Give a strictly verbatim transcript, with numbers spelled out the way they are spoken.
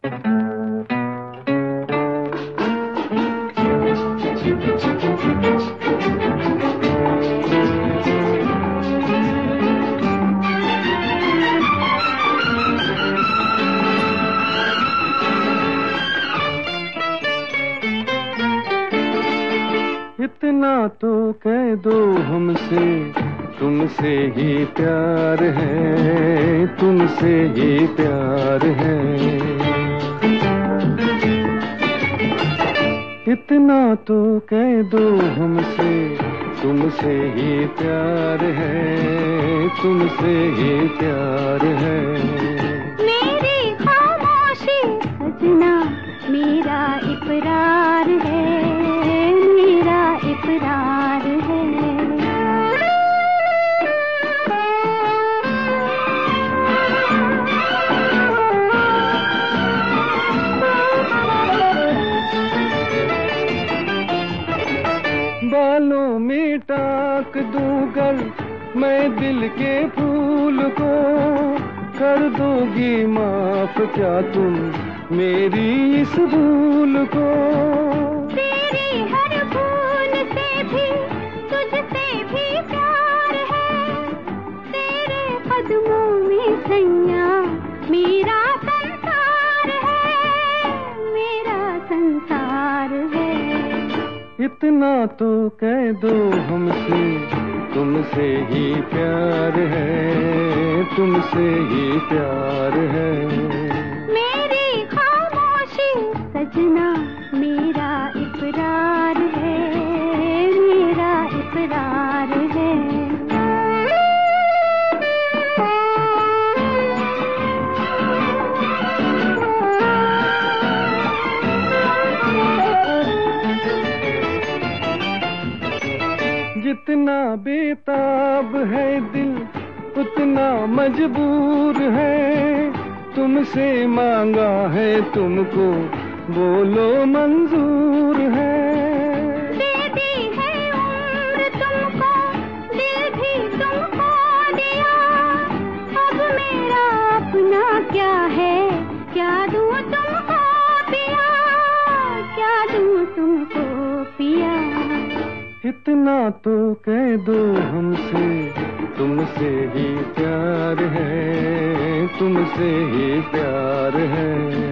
इतना तो कह दो हमसे, तुमसे ही प्यार है, तुमसे ही प्यार है। इतना तो कह दो हमसे, तुमसे ही प्यार है, तुमसे ही प्यार है। मेरी खामोशी सजना मेरा इकरार है, मेरा इकरार है। बालों में टाक दूंगर मैं दिल के फूल को, कर दोगी माफ क्या तुम मेरी इस भूल को। तेरी हर भूल से भी तुझसे भी प्यार है, तेरे कदमों में सैया मेरा संसार है, मेरा संसार है। इतना तो कह दो हमसे, तुमसे ही प्यार है, तुमसे ही प्यार है। मेरी खामोशी सजना मेरा इकरार है, मेरा इकरार है। जितना बेताब है दिल उतना मजबूर है, तुमसे मांगा है तुमको बोलो मंजूर है। दे दी है उम्र तुमको, दिल भी तुमको दिया, अब मेरा अपना क्या है, क्या दूं तुमको पिया, क्या दूं तुमको पिया। इतना तो कह दो हमसे, तुमसे ही प्यार है, तुमसे ही प्यार है।